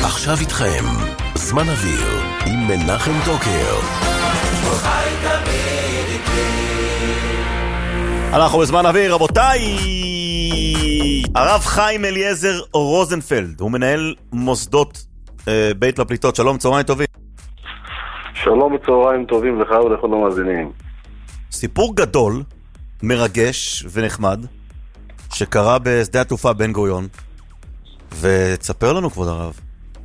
עכשיו איתכם, זמן אוויר עם מנחם דוקר. אנחנו בזמן אוויר, רבותיי. הרב חיים אליעזר רוזנפלד, הוא מנהל מוסדות בית לפליטות. שלום, צהריים טובים. שלום וצהריים טובים לך ולכל המאזינים. סיפור גדול, מרגש ונחמד, שקרה בשדה התעופה בן גוריון, ותספר לנו כבוד הרב.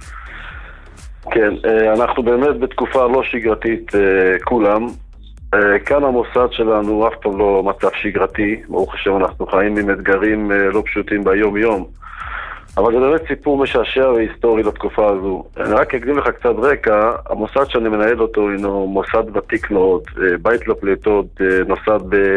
כן, אנחנו באמת בתקופה לא שגרתית כולם. כאן המוסד שלנו אף פעם לא מצב שגרתי, ברוך השם אנחנו חיים עם אתגרים לא פשוטים ביום יום, אבל זה באמת סיפור משעשע והיסטורי לתקופה הזו. אני רק אקדים לך קצת רקע. המוסד שאני מנהל אותו הינו מוסד ותיק מאוד, בית לפליטות, נוסד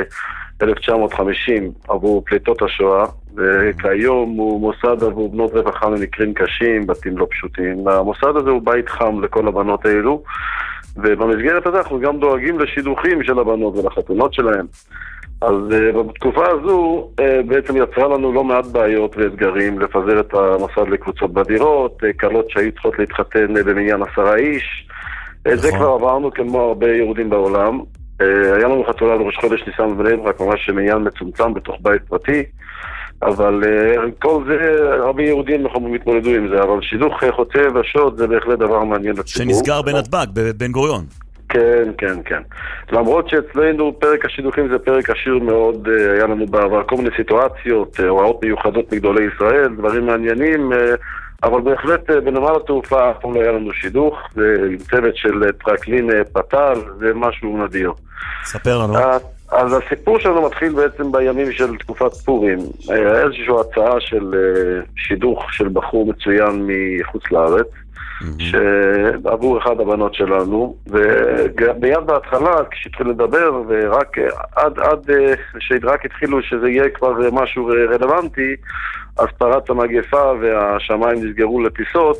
ב-1950 עבור פליטות השואה, וכיום הוא מוסד עבור בנות רווחה למקרים קשים, בתים לא פשוטים. המוסד הזה הוא בית חם לכל הבנות האלו, ובמסגרת הזה אנחנו גם דואגים לשידוכים של הבנות ולחתונות שלהם. אז בתקופה הזו בעצם יצרה לנו לא מעט בעיות ואתגרים לפזר את המוסד לקבוצות בדירות, קלות שהיו צריכות להתחתן במניין 10 איש. זה כבר עברנו כמו הרבה יהודים בעולם. היה לנו חתונה בראש חודש ניסן בבני ברק, ממש מניין מצומצם בתוך בית פרטי, אבל כל זה, הרבה יהודים אנחנו מתמודדו עם זה, אבל שידוך חוצה ושוד זה בהחלט דבר מעניין לציבור. שנסגר בנתב"ג, בבן גוריון. כן, כן, כן. למרות שאצלנו פרק השידוכים זה פרק עשיר מאוד, היה לנו בעבר כל מיני סיטואציות, הוראות מיוחדות מגדולי ישראל, דברים מעניינים, אבל בהחלט בנמל התעופה אף פעם לא היה לנו שידוך, עם צוות של טרקלין פטל, זה משהו נדיר. ספר לנו. אז הסיפור שלנו מתחיל בעצם בימים של תקופת פורים. היה איזושהי הצעה של שידוך של בחור מצוין מחוץ לארץ, שעבור אחד הבנות שלנו, וביד בהתחלה כשהתחיל לדבר, ורק עד שרק התחילו שזה יהיה כבר משהו רלוונטי, אז פרץ המגפה והשמיים נסגרו לטיסות,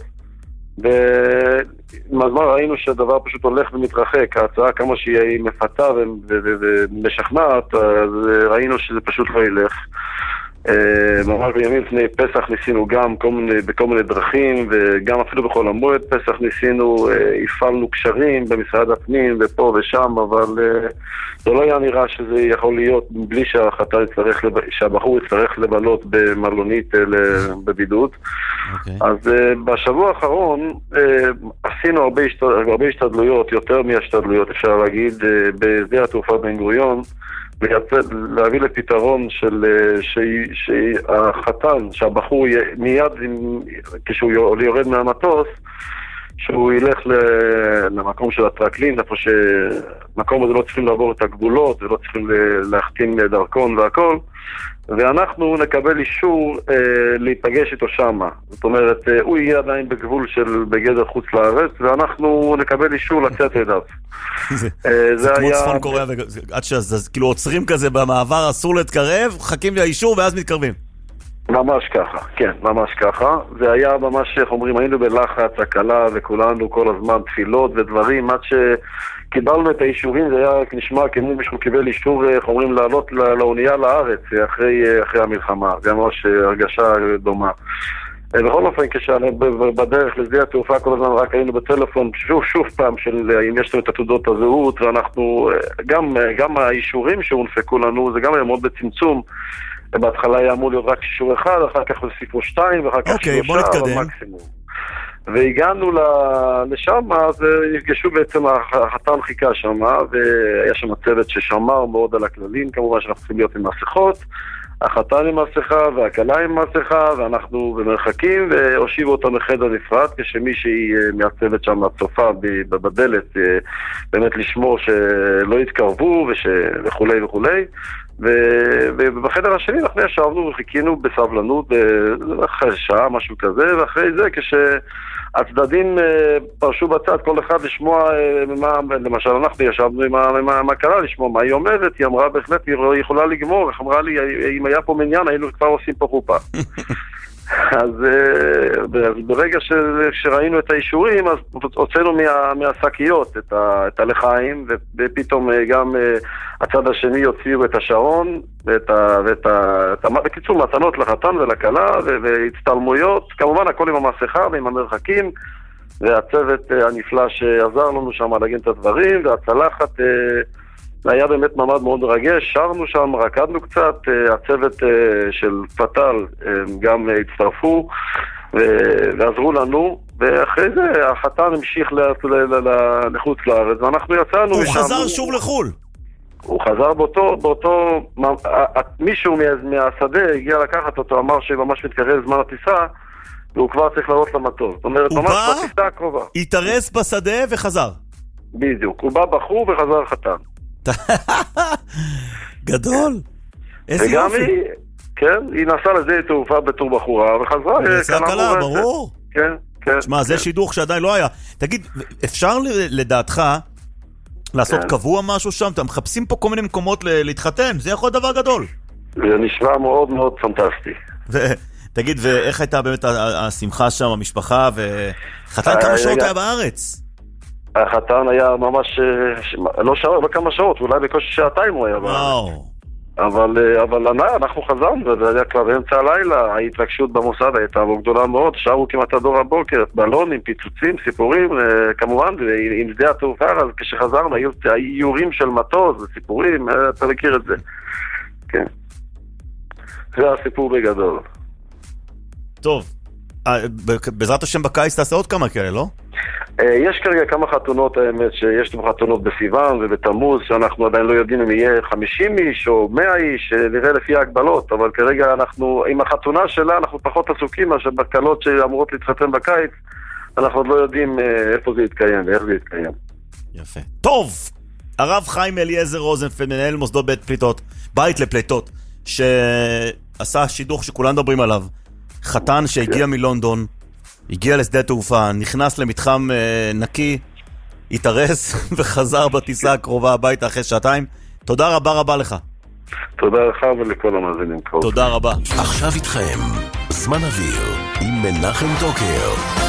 ומזמן ראינו שהדבר פשוט הולך ומתרחק. ההצעה כמה שהיא מפתה ומשכנעת, אז ראינו שזה פשוט לא ילך. ממש בימים לפני פסח ניסינו גם בכל מיני דרכים, וגם אפילו בכל המועד פסח ניסינו, הפעלנו קשרים במשרד הפנים ופה ושם, אבל זה לא היה נראה שזה יכול להיות בלי שהבחור יצטרך לבלות במלונית בבידוד. אז בשבוע האחרון עשינו הרבה השתדלויות, יותר מהשתדלויות אפשר להגיד, בשדה התעופה בן גוריון, להביא לפתרון שהחתן, שהבחור מיד כשהוא יורד מהמטוס, שהוא ילך למקום של הטרקלין, איפה שמקום הזה לא צריכים לעבור את הגבולות ולא צריכים להחתים דרכון והכל, ואנחנו נקבל אישור להיפגש איתו שמה. זאת אומרת, הוא יהיה עדיין בגבול של בגדר חוץ לארץ, ואנחנו נקבל אישור לצאת אליו. זה כמו צפון קוריאה, עד כאילו עוצרים כזה במעבר, אסור להתקרב, חכים לאישור ואז מתקרבים. ממש ככה, כן, ממש ככה. זה היה ממש, איך אומרים, היינו בלחץ, הקלה, וכולנו כל הזמן תפילות ודברים, עד שקיבלנו את האישורים, זה היה נשמע כמו מישהו קיבל אישור, איך אומרים, לעלות לאונייה לארץ אחרי המלחמה. זה ממש הרגשה דומה. בכל אופן, בדרך לשדה התעופה כל הזמן רק היינו בטלפון שוב פעם של אם יש לנו את עתודות הזהות, ואנחנו, גם האישורים שהונפקו לנו, זה גם היה מאוד בצמצום. בהתחלה היה אמור להיות רק אישור אחד, אחר כך הוסיפו 2, ואחר כך 3, אבל מקסימום. והגענו לשם, אז נפגשו בעצם, החתן חיכה שם, והיה שם צוות ששמר מאוד על הכללים, כמובן שאנחנו צריכים להיות עם מסכות, החתן עם מסכה והכלה עם מסכה, ואנחנו במרחקים, והושיבו אותם לחדר נפרד, כשמישהי מהצוות שם הצופה בדלת, באמת לשמור שלא יתקרבו וכולי וכולי. ובחדר השני אנחנו ישבנו וחיכינו בסבלנות אחרי שעה, משהו כזה, ואחרי זה כשהצדדים פרשו בצד, כל אחד לשמוע למשל אנחנו ישבנו עם המקרה לשמוע מה היא אומרת. היא אמרה בהחלט היא יכולה לגמור, איך אמרה לי, אם היה פה מניין היינו כבר עושים פה חופה. אז ברגע שראינו את האישורים, אז הוצאנו מהשקיות את הלחיים, ופתאום גם הצד השני יוציאו את השעון, בקיצור מתנות לחתן ולכלה, והצטלמויות, כמובן הכל עם המסכה ועם המרחקים, והצוות הנפלא שעזר לנו שם להגן את הדברים, והצלחת היה באמת מעמד מאוד מרגש, שרנו שם, רקדנו קצת, הצוות של פטל גם הצטרפו ועזרו לנו, ואחרי זה החתן המשיך לחוץ לארץ, ואנחנו יצאנו. הוא חזר שוב לחול. הוא חזר באותו מישהו מהשדה הגיע לקחת אותו, אמר שממש מתקרב זמן הטיסה, והוא כבר צריך לעלות למטוס. זאת אומרת, ממש בטיסה הקרובה. התארס בשדה וחזר. בדיוק, הוא בא בחור וחזר חתן. גדול. איזה יופי. כן, היא נסעה לזה תעופה בתור בחורה וחזרה. נסעה קלה, ברור. כן, כן. שמע, זה שידוך שעדיין לא היה. תגיד, אפשר לדעתך לעשות קבוע משהו שם? אתם מחפשים פה כל מיני מקומות להתחתן, זה יכול להיות דבר גדול. זה נשמע מאוד מאוד פנטסטי. תגיד, ואיך הייתה באמת השמחה שם, המשפחה, וחתן כמה שעות היה בארץ? החתן היה ממש, לא שעות, לא כמה שעות, אולי בקושי שעתיים הוא היה בארץ. אבל אנחנו חזרנו, וזה היה כבר באמצע הלילה, ההתרגשות במוסד הייתה גדולה מאוד, שרו כמעט עד אור הבוקר, בלונים, פיצוצים, סיפורים, כמובן, עם שדה התעופה, אז כשחזרנו היו איורים של מטוס וסיפורים, אתה מכיר את זה. כן. זה הסיפור בגדול. טוב, בעזרת השם בקיץ תעשה עוד כמה כאלה, לא? יש כרגע כמה חתונות, האמת, שיש לנו חתונות בסיוון ובתמוז, שאנחנו עדיין לא יודעים אם יהיה 50 איש או 100 איש, נראה לפי ההגבלות, אבל כרגע אנחנו, עם החתונה שלה, אנחנו פחות עסוקים, מאשר בקלות שאמורות להתחתן בקיץ, אנחנו עוד לא יודעים איפה זה יתקיים ואיך זה יתקיים. יפה. טוב! הרב חיים אליעזר רוזנפלד, מנהל מוסדות בית לפליטות, שעשה שידוך שכולם מדברים עליו, חתן שהגיע מלונדון, הגיע לשדה תעופה, נכנס למתחם נקי, התארס וחזר בטיסה הקרובה הביתה אחרי שעתיים. תודה רבה רבה לך. תודה לך ולכל המאזינים. תודה רבה. עכשיו איתכם, זמן אוויר עם מנחם טוקר.